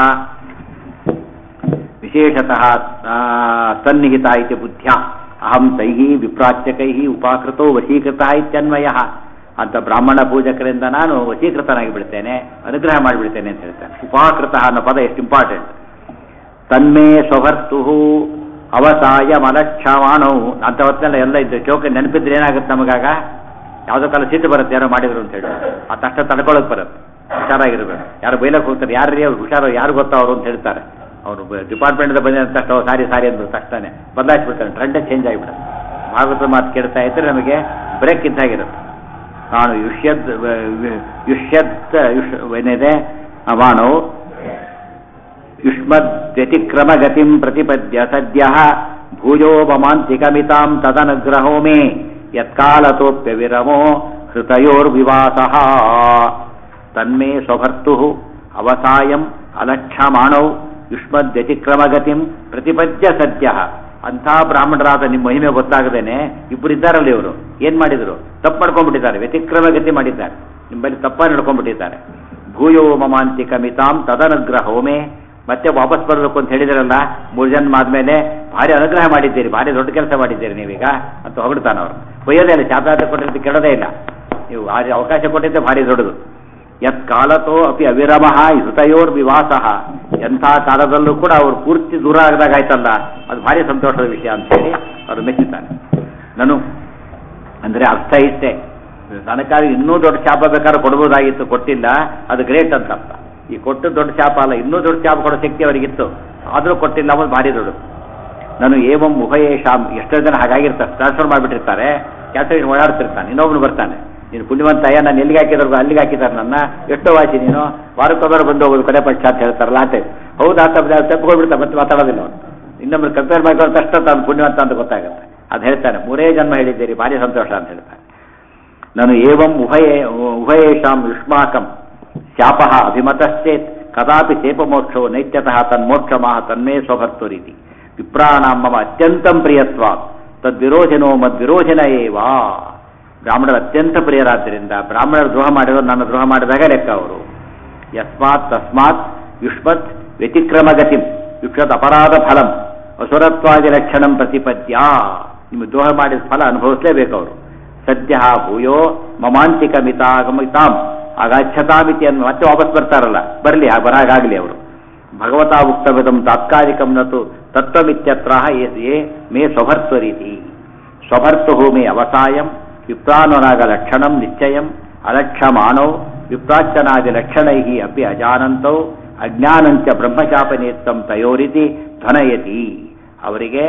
A: ಸನ್ನಿಹಿತ ಇತಿ ಬುದ್ಧ್ಯ ಅಹಂ ತೈಹಿ ವಿಪ್ರಾಚ್ಯಕೈಹಿ ಉಪಾಕೃತೋ ವಶೀಕೃತ ಇತ್ಯನ್ವಯ. ಅಂತ ಬ್ರಾಹ್ಮಣ ಪೂಜಕರಿಂದ ನಾನು ವಶೀಕೃತನಾಗಿ ಬಿಡ್ತೇನೆ, ಅನುಗ್ರಹ ಮಾಡಿಬಿಡ್ತೇನೆ ಅಂತ ಹೇಳ್ತಾನೆ. ಉಪಾಕೃತ ಅನ್ನೋ ಪದ ಎಷ್ಟು ಇಂಪಾರ್ಟೆಂಟ್. ತನ್ಮೇ ಸ್ವಭರ್ತು ಅವಸಾಯ ಮಲಕ್ಷಮಾಣೌ ಅಂತ ಹೊತ್ತಿನೆಲ್ಲ ಎಲ್ಲ ಇದ್ದು ಚೌಕ ನೆನಪಿದ್ರೆ ಏನಾಗುತ್ತೆ ನಮಗಾಗ? ಯಾವುದೋ ಕಾಲ ಸಿಟ್ಟು ಬರುತ್ತೆ, ಯಾರೋ ಮಾಡಿದ್ರು ಅಂತ ಹೇಳಿ ಆ ತಕ್ಷಣ ತಡ್ಕೊಳ್ಳೋಕೆ ಬರುತ್ತೆ. ಹುಷಾರಾಗಿರ್ಬೇಕು. ಯಾರು ಬೈಲಕ್ಕೆ ಹೋಗ್ತಾರೆ, ಯಾರು ಅವ್ರು ಹುಷಾರು ಯಾರು ಗೊತ್ತಾ ಅವರು ಅಂತ ಹೇಳ್ತಾರೆ. ಅವರು ಡಿಪಾರ್ಟ್ಮೆಂಟ್ ಬಂದ ತಕ್ಷಣ ಸಾರಿ ಅಂದ್ರು ತಕ್ಷಣ ಬದಲಾಯಿಸ್ಬಿಡ್ತಾರೆ, ಟ್ರೆಂಡೇ ಚೇಂಜ್ ಆಗಿಬಿಡುತ್ತೆ. ಭಾಗವತ ಮಾತು ಕೇಳ್ತಾ ಇದ್ರೆ ನಮಗೆ ಬ್ರೇಕ್ ಇದ್ದಾಗಿರುತ್ತೆ. ನಾನು ಏನಿದೆ ಅವಾನು ಯುಷ್ಮದ್ ವ್ಯತಿಕ್ರಮ ಗತಿಂ ಪ್ರತಿಪದ್ಯ ಸದ್ಯ ಭೂಯೋ ಮಮಾಂತಿಕಮಿತಾಂ ತದನುಗ್ರಹೋ ಮೇ ಯತ್ಕಾಲತೋಪ್ಯ ವಿರಮೋ ಹೃತಯೋರ್ವಿವಾಸಃ. ತನ್ಮೇ ಸ್ವಭರ್ತು ಅವಸಾಯಂ ಅಲಕ್ಷಮಾಣೌ ಯುಷ್ಮದ್ ವ್ಯತಿಕ್ರಮಗತಿಂ ಪ್ರತಿಪದ್ಯ ಸದ್ಯ. ಅಂಥ ಬ್ರಾಹ್ಮಣರಾದ ನಿಮ್ಮ ಮಹಿಮೆ ಗೊತ್ತಾಗದೇನೆ ಇಬ್ಬರು ಇದ್ದಾರಲ್ಲ, ಇವರು ಏನ್ ಮಾಡಿದ್ರು? ತಪ್ಪು ಮಾಡ್ಕೊಂಡ್ಬಿಟ್ಟಿದ್ದಾರೆ, ವ್ಯತಿಕ್ರಮಗತಿ ಮಾಡಿದ್ದಾರೆ, ನಿಮ್ಮಲ್ಲಿ ತಪ್ಪಾಗಿ ನಡ್ಕೊಂಡ್ಬಿಟ್ಟಿದ್ದಾರೆ. ಭೂಯೋ ಮಮಾಂತಿಕ ಮಿತಾಂ ತದನುಗ್ರಹೋಮೆ. ಮತ್ತೆ ವಾಪಸ್ ಬರಬೇಕು ಅಂತ ಹೇಳಿದ್ರಲ್ಲ 3 ಜನ್ಮ ಆದ್ಮೇಲೆ, ಭಾರಿ ಅನುಗ್ರಹ ಮಾಡಿದ್ದೀರಿ, ಭಾರಿ ದೊಡ್ಡ ಕೆಲಸ ಮಾಡಿದ್ದೀರಿ ನೀವೀಗ ಅಂತ ಹೊಗಳ್ತಾನೆ. ಅವರು ಬೈಯೋದೇ ಇಲ್ಲ, ಶಾಪಾದ ಕೊಟ್ಟಿದ್ದು ಕೆಡೋದೇ ಇಲ್ಲ. ನೀವು ಅವಕಾಶ ಕೊಟ್ಟಿದ್ದೆ ಭಾರಿ ದೊಡ್ಡದು. ಯತ್ ಕಾಲತೋ ಅಪಿ ಅವಿರಮಃ ಹೃತಯೋರ್ ವಿವಾಸಃ. ಎಂಥ ಕಾಲದಲ್ಲೂ ಕೂಡ ಅವರು ಪೂರ್ತಿ ದೂರ ಆಗದಾಗ ಆಯ್ತಲ್ಲ, ಅದು ಭಾರಿ ಸಂತೋಷದ ವಿಷಯ ಅಂತ ಹೇಳಿ ಅವರು ಮೆಚ್ಚುತ್ತಾನೆ. ನಾನು ಅಂದರೆ ಅರ್ಥ ಇಷ್ಟೇ, ತನಕಾರಿ ಇನ್ನೂ ದೊಡ್ಡ ಶಾಪ ಬೇಕಾದ್ರೆ ಕೊಡ್ಬೋದಾಗಿತ್ತು, ಕೊಟ್ಟಿಲ್ಲ, ಅದು ಗ್ರೇಟ್ ಅಂತ ಅರ್ಥ. ಈ ಕೊಟ್ಟು ದೊಡ್ಡ ಶಾಪ ಅಲ್ಲ, ಇನ್ನೂ ದೊಡ್ಡ ಶಾಪ ಕೊಡೋ ಶಕ್ತಿ ಅವರಿಗಿತ್ತು, ಆದರೂ ಕೊಟ್ಟಿಲ್ಲ ಅನ್ನೋದು ಭಾರಿ ದೊಡ್ಡದು. ನಾನು ಏವಂ ಉಭಯೇಶಾಂ. ಎಷ್ಟೋ ಜನ ಹಾಗಾಗಿರ್ತಾರೆ, ಟ್ರಾನ್ಸ್ಫರ್ ಮಾಡಿಬಿಟ್ಟಿರ್ತಾರೆ, ಕ್ಯಾಟರಿಂಗ್ ಓಡಾಡ್ತಿರ್ತಾನೆ, ಇನ್ನೊಬ್ನು ಬರ್ತಾನೆ, ನೀನು ಪುಣ್ಯವಂತಯ್ಯ, ನಾನು ಎಲ್ಲಿಗೆ ಹಾಕಿದ್ರು ಅಲ್ಲಿಗೆ ಹಾಕಿದ್ದಾರೆ ನನ್ನ, ಎಷ್ಟೋ ವಾಸಿ ನೀನು ವಾರಕ್ಕೊಬ್ಬರು ಬಂದು ಹೋಗೋದು ಕಡೆ ಪಕ್ಷ ಅಂತ ಹೇಳ್ತಾರಲ್ಲ ಆ ಟೈಪ್. ಹೌದು, ಆ ತಪ್ಪಿಕೊಳ್ಬಿಡ್ತಾ ಮತ್ತೆ ಮಾತಾಡೋದಿಲ್ಲ ಅವನು. ಇನ್ನೊಬ್ರು ಕಂಪೇರ್ ಮಾಡ್ಕೊಂಡು ತಕ್ಷಣ ತಾನು ಪುಣ್ಯವಂತ ಅಂತ ಗೊತ್ತಾಗುತ್ತೆ. ಅದು ಹೇಳ್ತಾನೆ, 3 ಜನ್ಮ ಹೇಳಿದ್ದೀರಿ, ಭಾರಿ ಸಂತೋಷ ಅಂತ ಹೇಳ್ತಾನೆ. ನಾನು ಏವಂ ಉಭಯೇಶಾಂ ಯುಷ್ಮಾಕಂ ಶಾಪಃ ಅಭಿಮತಶ್ಚೇತ್ ಕದಾಪಿ ಚೇಪಮೋಕ್ಷೋ ನೈತ್ಯತಃ ತನ್ಮೋಕ್ಷಮಃ ತನ್ಮೇ ಸ್ವಭರ್ತು ರೀತಿ ವಿಪ್ರಾಣಾಂ ಮಮ ಅತ್ಯಂತಂ ಪ್ರಿಯತ್ವಾತ್ ತದ್ವಿರೋಧಿನೋ ಮದ್ವಿರೋಧಿನ ಏವಾ. ಬ್ರಾಹ್ಮಣರು ಅತ್ಯಂತ ಪ್ರಿಯರಾದ್ದರಿಂದ ಬ್ರಾಹ್ಮಣರು ದ್ರೋಹ ಮಾಡಿರೋ ನನ್ನ ದ್ರೋಹ ಮಾಡಿದಾಗ ಲೆಕ್ಕ ಅವರು. ಯಸ್ಮಾತ್ ತಸ್ಮಾತ್ ಯುಷ್ಮತ್ ವ್ಯತಿಕ್ರಮಗತಿಂ ಯುಕ್ಷತ್ ಅಪರಾಧ ಫಲಂ ಅಸುರತ್ವಾದಿ ಲಕ್ಷಣಂ ಪ್ರತಿಪದ್ಯ. ನಿಮಗೆ ದ್ರೋಹ ಮಾಡಿದ ಫಲ ಅನುಭವಿಸಲೇಬೇಕು ಅವರು. ಸದ್ಯ ಭೂಯೋ ಮಮಾಂತಿಕ ಮಿತಾಗಮಿತಾಂ ಅಗಾಚ್ಛತಾಮಿತಿ ಅನ್ನು ಮತ್ತೆ ವಾಪಸ್ ಬರ್ತಾರಲ್ಲ, ಬರಲಿ, ಬರಾಗಾಗಲಿ ಅವರು. ಭಗವತಾ ಉಕ್ತವಿದಂ ತಾತ್ಕಾಲಿಕಂ ನತು ತತ್ವಮಿತ್ಯತ್ರ ಮೇ ಸ್ವಭರ್ತ್ವ ರೀತಿ. ಸ್ವಭರ್ತು ಮೇ ಅವಸಾಯಂ ವಿಪ್ರಾನುರಾಗ ಲಕ್ಷಣಂ ನಿಶ್ಚಯಂ ಅಲಕ್ಷಮಾಣೌ ವಿಪ್ರಾಚ್ಚನಾದಿ ಲಕ್ಷಣೈ ಅಪಿ ಅಜಾನಂತೌ ಅಜ್ಞಾನಂಚ ಬ್ರಹ್ಮಶಾಪನೇತ್ತಂ ತಯೋರಿತಿ ಧ್ವನಯತಿ. ಅವರಿಗೆ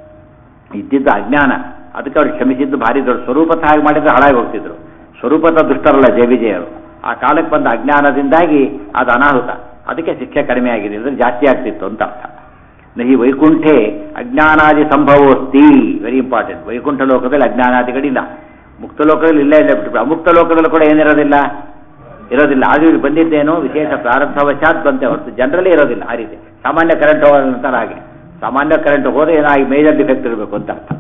A: ಇದ್ದಿದ್ದ ಅಜ್ಞಾನ, ಅದಕ್ಕೆ ಅವ್ರಿಗೆ ಕ್ಷಮಿಸಿದ್ದು ಭಾರಿ ದೊಡ್ಡ. ಸ್ವರೂಪತಃ ಹಾಗೆ ಮಾಡಿದ್ರೆ ಹಾಳಾಗಿ ಹೋಗ್ತಿದ್ರು. ಸ್ವರೂಪತಃ ದುಷ್ಟರಲ್ಲ ಜಯವಿಜಯರು. ಆ ಕಾಲಕ್ಕೆ ಬಂದ ಅಜ್ಞಾನದಿಂದಾಗಿ ಅದು ಅನಾಹುತ, ಅದಕ್ಕೆ ಶಿಕ್ಷೆ ಕಡಿಮೆ ಆಗಿದೆ, ಅಂದರೆ ಜಾಸ್ತಿ ಆಗ್ತಿತ್ತು ಅಂತ ಅರ್ಥ. ನಹಿ ವೈಕುಂಠೆ ಅಜ್ಞಾನಾದಿ ಸಂಭವೋಸ್ತಿ. Very important. ವೈಕುಂಠ ಲೋಕದಲ್ಲಿ ಅಜ್ಞಾನಾದಿಗಳಿಲ್ಲ, ಮುಕ್ತ ಲೋಕದಲ್ಲಿ ಇಲ್ಲ ಬಿಟ್ಟು ಅಮುಕ್ತ ಲೋಕದಲ್ಲೂ ಕೂಡ ಏನಿರೋದಿಲ್ಲ, ಇರೋದಿಲ್ಲ. ಆದರೂ ಇಲ್ಲಿ ಬಂದಿದ್ದೇನೋ ವಿಶೇಷ ಪ್ರಾರಬ್ಧವಶಾತ್ ಬಂತೆ ಹೊರತು ಜನರಲ್ಲೇ ಇರೋದಿಲ್ಲ. ಆ ರೀತಿ ಸಾಮಾನ್ಯ ಕರೆಂಟ್ ಹೋಗೋದಂತಾರೆ ಹಾಗೆ. ಸಾಮಾನ್ಯ ಕರೆಂಟ್ ಹೋದ್ರೆ ಏನಾಗಿ ಮೇಜರ್ ಡಿಫೆಕ್ಟ್ ಇರಬೇಕು ಅಂತ ಅರ್ಥ.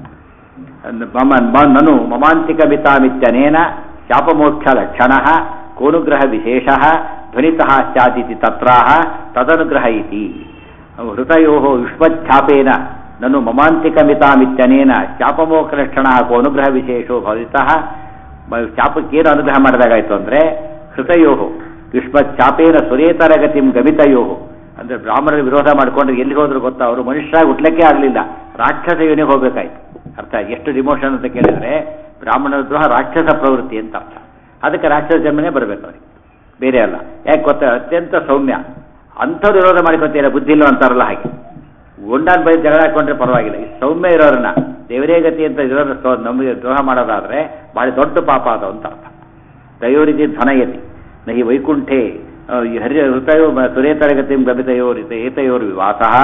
A: ನನು ಮಮಾಂತಿಕ ಮಿತಾಮಿತ್ಯನೇನ ಶಾಪಮೋಕ್ಷ ಲಕ್ಷಣ ಕೋನುಗ್ರಹ ವಿಶೇಷ ಧ್ವನಿತಃ ಸ್ಯಾದಿತಿ ತತ್ರಾಹ ತದನುಗ್ರಹ ಇತಿ. ಹೃತಯೋ ಯುಷ್ಮಚ್ಛಾಪೇನ ನನು ಮಮಾಂತಿಕ ಮಿತಾಮಿತ್ಯನೇನ ಶಾಪಮೋಕ್ಷ ಲಕ್ಷಣ ಕೋನುಗ್ರಹ ವಿಶೇಷೋ ಭವಿತಃ. ಶಾಪಕ್ಕೇನು ಅನುಗ್ರಹ ಮಾಡಿದಾಗಾಯ್ತು ಅಂದರೆ ಹೃತಯೋ ಯುಷ್ಮಚ್ಛಾಪೇನ ಸುರೇತರ ಗತಿಂ ಗಮಿತಯೋ. ಅಂದರೆ ಬ್ರಾಹ್ಮಣರ ವಿರೋಧ ಮಾಡಿಕೊಂಡ್ರೆ ಎಲ್ಲಿ ಹೋದ್ರು ಗೊತ್ತಾ, ಅವರು ಮನುಷ್ಯರಾಗಿ ಹುಟ್ಲಕ್ಕೆ ಆಗಲಿಲ್ಲ, ರಾಕ್ಷಸ ಯೋನಿಗೆ ಹೋಗ್ಬೇಕಾಯ್ತು. ಅರ್ಥ ಎಷ್ಟು ಡಿಮೋಷನ್ ಅಂತ ಕೇಳಿದ್ರೆ ಬ್ರಾಹ್ಮಣರ ದ್ರೋಹ ರಾಕ್ಷಸ ಪ್ರವೃತ್ತಿ ಅಂತ ಅರ್ಥ. ಅದಕ್ಕೆ ರಾಕ್ಷಸ ಜನ್ಮನೇ ಬರಬೇಕು ಅವ್ರಿಗೆ, ಬೇರೆ ಅಲ್ಲ. ಯಾಕೆ ಗೊತ್ತಾ, ಅತ್ಯಂತ ಸೌಮ್ಯ. ಅಂಥವ್ರು ವಿರೋಧ ಮಾಡ್ಕೊತೀರ, ಬುದ್ಧಿ ಇಲ್ಲ ಅಂತಾರಲ್ಲ ಹಾಗೆ. ಗುಂಡಾನ್ ಬೈ ಜಗಳ ಹಾಕೊಂಡ್ರೆ ಪರವಾಗಿಲ್ಲ, ಈ ಸೌಮ್ಯ ಇರೋರನ್ನ ದೇವರೇ ಗತಿ ಅಂತ ಇದರ ನಮಗೆ ದ್ರೋಹ ಮಾಡೋದಾದ್ರೆ ಭಾಳ ದೊಡ್ಡ ಪಾಪ ಅದು ಅಂತ ಅರ್ಥ. ತಯೋರಿತಿ ಧನಯತಿ ನಹಿ ವೈಕುಂಠೆ ಹೃತಯೋ ಸುರೇತರಗತಿಂ ಗಮಿತಯೋರಿತ ಏತಯೋರ್ ವಿವಾಸಃ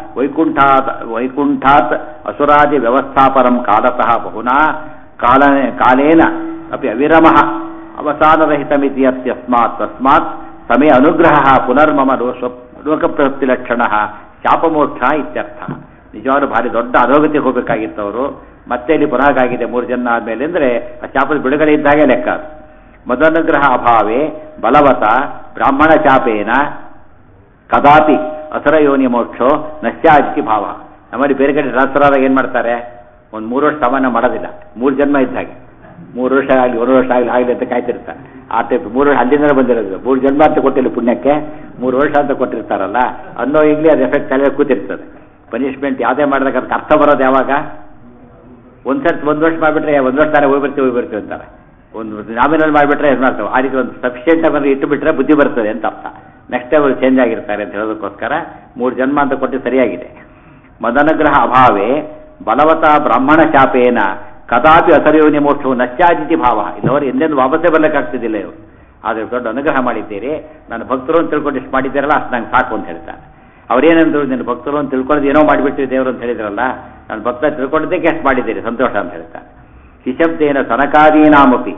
A: ವೈಕುಂಠಾತ್ ಅಸುರಾದಿ ವ್ಯವಸ್ಥಾಪರಂ ಕಾಲತಃ ಬಹುನಾ ಕಾಲೇನ ಅಪಿ ಅವಿರಮಃ ಅವಸಾನರಹಿತಮಿತಿ ಅತ್ಯಸ್ಮಾತ್ ತಸ್ಮಾತ್ ಸಮಯ ಅನುಗ್ರಹ ಪುನರ್ಮಮ ಲೋಕಪ್ರವೃತ್ತಿಲಕ್ಷಣ ಶಾಪಮೋಕ್ಷ ಇತ್ಯರ್ಥ. ನಿಜವಾಗ್ಲೂ ಭಾರಿ ದೊಡ್ಡ ಅಧೋಗತಿ ಹೋಗಬೇಕಾಗಿತ್ತು ಅವರು. ಮತ್ತೆ ಇಲ್ಲಿ ಪುನಃಗಾಗಿದೆ 3 ಜನ್ಮ ಆದಮೇಲೆ ಅಂದರೆ ಆ ಶಾಪದ ಬಿಡುಗಡೆ ಇದ್ದಾಗೆ ಲೆಕ್ಕ. ಮದನುಗ್ರಹ ಅಭಾವೇ ಬಲವತ ಬ್ರಾಹ್ಮಣ ಶಾಪೇನ ಕದಾಪಿ ಅಸರಯೋನಿ ಮೋಕ್ಷೋ ನಶ್ಯಾದಿತಿ ಭಾವ. ನಮ್ಮಲ್ಲಿ ಬೇರೆ ಕಡೆ ರಾಷ್ಟ್ರದಾಗ ಏನು ಮಾಡ್ತಾರೆ, ಒಂದು 3 ವರ್ಷ ಸಾಮಾನ್ಯ ಮಾಡೋದಿಲ್ಲ, 3 ಜನ್ಮ ಇದ್ದ ಹಾಗೆ 3 ವರ್ಷ ಆಗಲಿ 1 ವರ್ಷ ಆಗಲಿ ಆಗಲಿ ಅಂತ ಕಾಯ್ತಿರ್ತಾರೆ. ಆ ಟೈಪ್ 3 ವರ್ಷ ಅಲ್ಲಿಂದ ಬಂದಿರೋದು 3 ಜನ್ಮ ಅಂತ ಕೊಟ್ಟಿಲ್ಲ ಪುಣ್ಯಕ್ಕೆ 3 ವರ್ಷ ಅಂತ ಕೊಟ್ಟಿರ್ತಾರಲ್ಲ ಅನ್ನೋ ಈಗಲೇ ಅದು ಎಫೆಕ್ಟ್ ತಲೆ ಕೂತಿರ್ತದೆ. ಪನಿಷ್ಮೆಂಟ್ ಯಾವುದೇ ಮಾಡಿದಾಗ ಅದಕ್ಕೆ ಅರ್ಥ ಬರೋದು ಯಾವಾಗ, ಒಂದ್ಸರ್ತಿ 1 ವರ್ಷ ಮಾಡಿಬಿಟ್ರೆ 1 ವರ್ಷ ತಾನೇ ಹೋಗ್ಬಿಡ್ತೀವಿ ಅಂತಾರೆ. ಒಂದು ನಾಮಿನಲ್ ಮಾಡಿಬಿಟ್ರೆ ಇದು ಮಾಡ್ತೇವೆ. ಆ ರೀತಿ ಒಂದು ಸಫಿಷಿಯೆಂಟ್ ಆಗಿ ಇಟ್ಟು ಬಿಟ್ಟರೆ ಬುದ್ಧಿ ಬರ್ತದೆ ಅಂತ ಅರ್ಥ. ನೆಕ್ಸ್ಟ್ ಟೈಮ್ ಅವರು ಚೇಂಜ್ ಆಗಿರ್ತಾರೆ ಅಂತ ಹೇಳೋದಕ್ಕೋಸ್ಕರ 3 ಜನ್ಮ ಅಂತ ಕೊಟ್ಟು ಸರಿಯಾಗಿದೆ. ಮದನುಗ್ರಹ ಅಭಾವೇ ಬಲವತ ಬ್ರಾಹ್ಮಣ ಶಾಪೇನ ಕದಾಪಿ ಅಸರಯೋನಿ ಮೋಕ್ಷವು ನಶ್ಯಾದಿತಿ ಭಾವ. ಇಲ್ಲವರು ಎಂದೆಂದು ವಾಪಸ್ಸೇ ಬರ್ಲಿಕ್ಕಾಗ್ತಿದ್ದಿಲ್ಲ ಇವರು. ಆದರೆ ದೊಡ್ಡ ಅನುಗ್ರಹ ಮಾಡಿದ್ದೀರಿ, ನನ್ನ ಭಕ್ತರು ಅಂತ ತಿಳ್ಕೊಂಡು ಇಷ್ಟು ಮಾಡಿದ್ದೀರಲ್ಲ ಅಷ್ಟು ನಂಗೆ ಸಾಕು ಅಂತ ಹೇಳ್ತಾರೆ. ಅವರೇನಂದ್ರು, ನಿನ್ನ ಭಕ್ತರು ಅಂತ ತಿಳ್ಕೊಳ್ಳೋದು ಏನೋ ಮಾಡಿಬಿಟ್ಟಿವಿ ದೇವರು ಅಂತ ಹೇಳಿದ್ರಲ್ಲ, ನನ್ನ ಭಕ್ತ ತಿಳ್ಕೊಂಡಿದ್ದಕ್ಕೆ ಎಷ್ಟು ಮಾಡಿದ್ದೀರಿ ಸಂತೋಷ ಅಂತ ಹೇಳ್ತಾರೆ. ಹಿಶಬ್ದೇನ ಸನಕಾದೀನಾಮಪಿ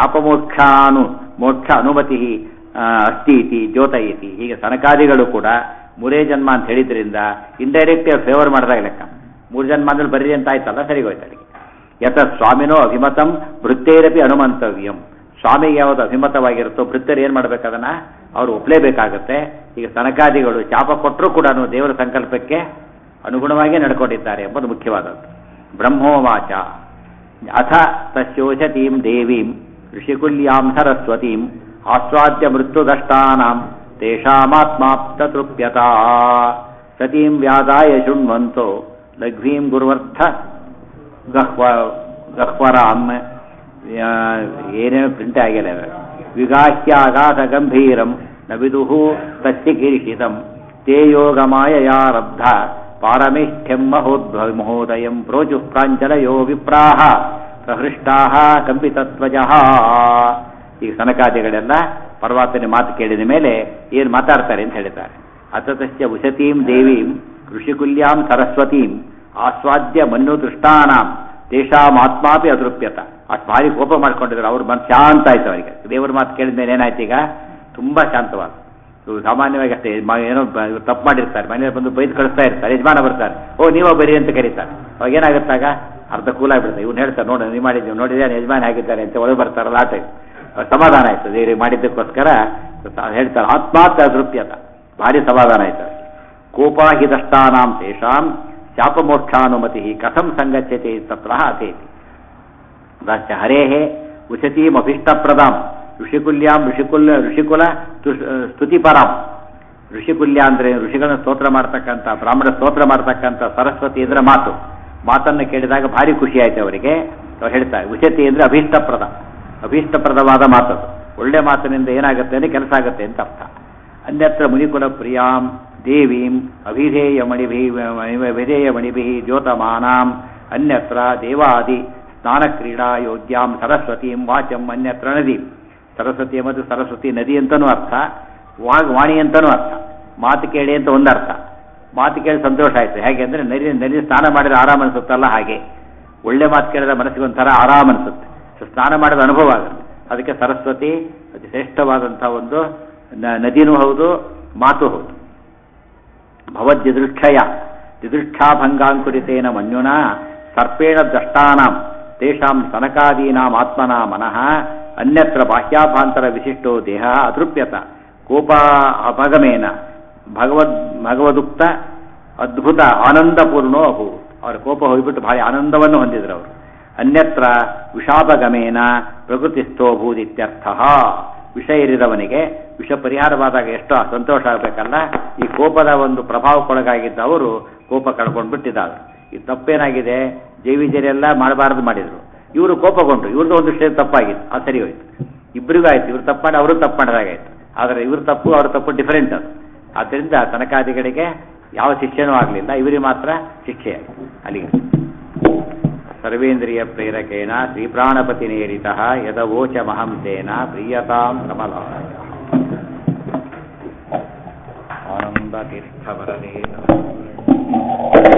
A: ಮೋಕ್ಷ ಅನುಮತಿ ಅಸ್ತಿ ಇತಿ ದ್ಯೋತಯತಿ. ಹೀಗೆ ಸನಕಾದಿಗಳು ಕೂಡ 3 ಜನ್ಮ ಅಂತ ಹೇಳಿದ್ರಿಂದ ಇಂಡೈರೆಕ್ಟ್ ಫೇವರ್ ಮಾಡಿದಾಗ ಲೆಕ್ಕ. 3 ಜನ್ಮ ಅಂದ್ರೆ ಬರ್ರಿ ಅಂತ ಆಯ್ತಲ್ಲ, ಸರಿಗೋಯ್ತು ಅಲ್ಲಿಗೆ. ಯಥ ಸ್ವಾಮಿನೋ ಅಭಿಮತಂ ಭೃತ್ತೇರಪಿ ಅನುಮಂತವ್ಯಂ. ಸ್ವಾಮಿಗೆ ಯಾವುದು ಅಭಿಮತವಾಗಿರುತ್ತೋ ಭೃತ್ಯರು ಏನು ಮಾಡ್ಬೇಕದನ್ನ ಅವರು ಒಪ್ಪಲೇಬೇಕಾಗತ್ತೆ. ಈಗ ಸನಕಾದಿಗಳು ಶಾಪ ಕೊಟ್ಟರೂ ಕೂಡ ದೇವರ ಸಂಕಲ್ಪಕ್ಕೆ ಅನುಗುಣವಾಗಿ ನಡ್ಕೊಂಡಿದ್ದಾರೆ ಎಂಬುದು ಮುಖ್ಯವಾದದ್ದು. ಬ್ರಹ್ಮೋವಾಚ ಅಥ ತಸ್ಯೋಷತೀಂ ದೇವೀಂ ಋಷಿಕುಲ್ಯಾಂ ಸರಸ್ವತೀಂ ಆಸ್ವಾದ್ಯ ಮೃತ್ಯುದಷ್ಟಾನಾಂ ತೇಷಾಮಾತ್ಮಾಪ್ತ ತೃಪ್ಯತಾ ಸತೀಂ ವ್ಯಾದಾಯ ಶೃಣ್ವಂತೋ ಲಘ್ವೀಂ ಗುರುವರ್ಥ ಗಹ್ವರಾಂ ಏನೇನು ಪ್ರಿಂಟ್ ಆಗಿಲ್ಲ. ವಿಗಾಹ್ಯಾಗಾಧ ಗಂಭೀರಂ ನ ವಿದುಃ ತಸ್ಯ ಕೀರ್ಷಿತಂ ತೇ ಯೋಗಮಾಯಯಾರಬ್ಧ ಪಾರಮೇಷ್ಠ್ಯಂ ಮಹೋದಯಂ ಪ್ರೋಚುಃ ಪ್ರಾಂಚಲಯೋ ವಿಪ್ರಾಹ ಪ್ರಹೃಷ್ಟಾಹ ಕಂಪಿತತ್ವಜಃ. ಈಗ ಸನಕಾದಿಗಳೆಲ್ಲ ಪರಮಾತ್ಮನ ಮಾತು ಕೇಳಿದ ಮೇಲೆ ಏನು ಮಾತಾಡ್ತಾರೆ ಅಂತ ಹೇಳ್ತಾರೆ. ಅತತಸ್ಯ ಉಷತೀಂ ದೇವೀಂ ಋಷಿಕುಲ್ಯಾಂ ಸರಸ್ವತೀಂ ಆಸ್ವಾದ್ಯ ಮನ್ನು ದೃಷ್ಟಾನಾಂ ತೇಷಾಂ ಆತ್ಮಾಪಿ ಅದೃಪ್ಯತ. ಅಷ್ಟು ಭಾರಿ ಕೋಪ ಮಾಡ್ಕೊಂಡಿದ್ರು. ಅವ್ರ ಮನಸ್ಸು ಶಾಂತ ಆಯ್ತು. ಅವರಿಗೆ ದೇವರ ಮಾತು ಕೇಳಿದ ಮೇಲೆ ಏನಾಯ್ತು, ಈಗ ತುಂಬಾ ಶಾಂತವಾದ. ಸಾಮಾನ್ಯವಾಗಿ ಅಷ್ಟೇ ಏನೋ ತಪ್ಪು ಮಾಡಿರ್ತಾರೆ, ಮನೆಯಲ್ಲಿ ಬಂದು ಬೈದು ಕಳಿಸ್ತಾ ಇರ್ತಾರೆ, ಯಜಮಾನ ಬರ್ತಾರೆ, ಓ ನೀವೋ ಬರೀ ಅಂತ ಕರೀತಾರೆ. ಅವಾಗ ಏನಾಗುತ್ತಾಗ ಅರ್ಧ ಕೂಲಾಗ್ಬಿಡ್ತಾರೆ. ಇವ್ನು ಹೇಳ್ತಾರೆ, ನೋಡು ನೀವು ಮಾಡಿದ್ದೀವಿ ನೋಡಿದ್ರೆ ಯಜಮಾನ ಆಗಿದ್ದಾರೆ ಅಂತ ಒಳಗೆ ಬರ್ತಾರಲ್ಲ ಆ ಟೈಮ್ ಸಮಾಧಾನ ಆಯ್ತು. ದೇವರಿಗೆ ಮಾಡಿದ್ದಕ್ಕೋಸ್ಕರ ಹೇಳ್ತಾರೆ ಆತ್ಮಾತ್ ಅದೃಪ್ಯತ, ಭಾರಿ ಸಮಾಧಾನ ಆಯ್ತು. ಕೋಪಾಹಿದಷ್ಟಾನಾಂ ತೇಷಾಂ ಶಾಪಮೋಕ್ಷಾನುಮತಿ ಕಥಂ ಸಂಗಚ್ಯತೆ ತತ್ರ ಅತೇತಿ. ದಾಸ್ಯ ಹರೇಃ ಉಷತೀಂ ಅಭೀಷ್ಟಪ್ರದಾಂ ಋಷಿಕುಲ್ಯಾಂ ಋಷಿಕುಲ ಸ್ತುತಿಪರಾಂ. ಋಷಿಕುಲ್ಯ ಅಂದ್ರೆ ಋಷಿಗಳನ್ನ ಸ್ತೋತ್ರ ಮಾಡ್ತಕ್ಕಂಥ, ಬ್ರಾಹ್ಮಣ ಸ್ತೋತ್ರ ಮಾಡ್ತಕ್ಕಂಥ ಸರಸ್ವತಿ ಅಂದ್ರೆ ಮಾತನ್ನು ಕೇಳಿದಾಗ ಭಾರಿ ಖುಷಿ ಆಯ್ತು ಅವರಿಗೆ. ಅವ್ರು ಹೇಳ್ತಾರೆ ಉಷತಿ ಅಂದ್ರೆ ಅಭೀಷ್ಟಪ್ರದವಾದ ಮಾತದು. ಒಳ್ಳೆ ಮಾತಿನಿಂದ ಏನಾಗುತ್ತೆ ಅಂದ್ರೆ ಕೆಲಸ ಆಗುತ್ತೆ ಅಂತ ಅರ್ಥ. ಅನ್ಯತ್ರ ಮುನಿಕುಲ ಪ್ರಿಯಾಂ ದೇವೀಂ ಅಭಿಧೇಯ ಮಣಿಭಿ ದ್ಯೋತಮಾನಾಂ ಅನ್ಯತ್ರ ದೇವಾದಿ ಸ್ನಾನ ಕ್ರೀಡಾ ಯೋಗ್ಯಾಂ ಸರಸ್ವತೀಂ ವಾಚಂ ಅನ್ಯತ್ರ ನದೀಂ. ಸರಸ್ವತಿ ಮತ್ತು ಸರಸ್ವತಿ ನದಿ ಅಂತನೂ ಅರ್ಥ, ವಾಣಿ ಅಂತನೂ ಅರ್ಥ. ಮಾತು ಕೇಳಿ ಅಂತ ಒಂದರ್ಥ. ಮಾತು ಕೇಳಿ ಸಂತೋಷ ಆಯ್ತು. ಹೇಗೆ ಅಂದ್ರೆ ನದಿ ಸ್ನಾನ ಮಾಡಿದ್ರೆ ಆರಾಮ ಅನಿಸುತ್ತಲ್ಲ ಹಾಗೆ ಒಳ್ಳೆ ಮಾತು ಕೇಳಿದ್ರೆ ಮನಸ್ಸಿಗೆ ಒಂಥರ ಆರಾಮ ಅನಿಸುತ್ತೆ. ಸ್ನಾನ ಮಾಡಿದ ಅನುಭವ ಆಗುತ್ತೆ. ಅದಕ್ಕೆ ಸರಸ್ವತಿ ಅತಿ ಶ್ರೇಷ್ಠವಾದಂತಹ ಒಂದು ನದಿನೂ ಹೌದು, ಮಾತು ಹೌದು. ದಿದೃಕ್ಷಾಭಂಗಾಂಕುರಿತೇನ ಮನ್ಯುನಾ ಸರ್ಪೇಣ ದಷ್ಟಾನಾಂ ತೇಷಾಂ ಸನಕಾದೀನಾಂ ಆತ್ಮನಾ ಮನಃ ಅನ್ಯತ್ರ ಬಾಹ್ಯಾಭಾಂತರ ವಿಶಿಷ್ಟೋ ದೇಹ ಅದೃಪ್ಯತ ಕೋಪ ಅಪಗಮೇನ ಭಗವದುಕ್ತ ಅದ್ಭುತ ಆನಂದಪೂರ್ಣೋ ಅಭೂತ್. ಅವರ ಕೋಪ ಹೋಗ್ಬಿಟ್ಟು ಭಾರಿ ಆನಂದವನ್ನು ಹೊಂದಿದ್ರು ಅವರು. ಅನ್ಯತ್ರ ವಿಷಾಪಗಮೇನ ಪ್ರಕೃತಿಸ್ಥೋಭೂದಿತ್ಯರ್ಥ. ವಿಷ ಇರಿದವನಿಗೆ ವಿಷ ಪರಿಹಾರವಾದಾಗ ಎಷ್ಟು ಸಂತೋಷ ಆಗಬೇಕಲ್ಲ, ಈ ಕೋಪದ ಒಂದು ಪ್ರಭಾವಕ್ಕೊಳಗಾಗಿದ್ದ ಅವರು ಕೋಪ ಕಳ್ಕೊಂಡು ಬಿಟ್ಟಿದ್ದಾರೆ. ಈ ತಪ್ಪೇನಾಗಿದೆ, ಜೈವಿಜರೆಲ್ಲ ಮಾಡಬಾರದು ಮಾಡಿದ್ರು, ಇವರು ಕೋಪಗೊಂಡ್ರು, ಇವ್ರದ್ದು ಒಂದು ವಿಷಯ ತಪ್ಪಾಗಿತ್ತು, ಅದು ಸರಿ ಹೋಯ್ತು. ಇಬ್ಬರಿಗೂ ಆಯ್ತು, ಇವ್ರು ತಪ್ಪು ಮಾಡಿ ಅವರು ತಪ್ಪು ಮಾಡಿದಾಗಾಯ್ತು. ಆದರೆ ಇವ್ರ ತಪ್ಪು ಅವ್ರ ತಪ್ಪು ಡಿಫರೆಂಟ್ ಅದು. ಆದ್ದರಿಂದ ತನಕಾದಿಗಳಿಗೆ ಯಾವ ಶಿಕ್ಷೆನೂ ಆಗಲಿಲ್ಲ, ಇವರಿಗೆ ಮಾತ್ರ ಶಿಕ್ಷೆ ಅಲ್ಲಿಗೆ. ಸರ್ವೇಂದ್ರಿಯ ಪ್ರೇರಕೇಣ ಶ್ರೀಪ್ರಾಣಪತಿನೇರಿತಃ ಯದವೋಚಮಹಂ ತೇನ ಪ್ರೀಯತಾಂ ಕಮಲಾಯ ಆನಂದತೀರ್ಥವರದೇ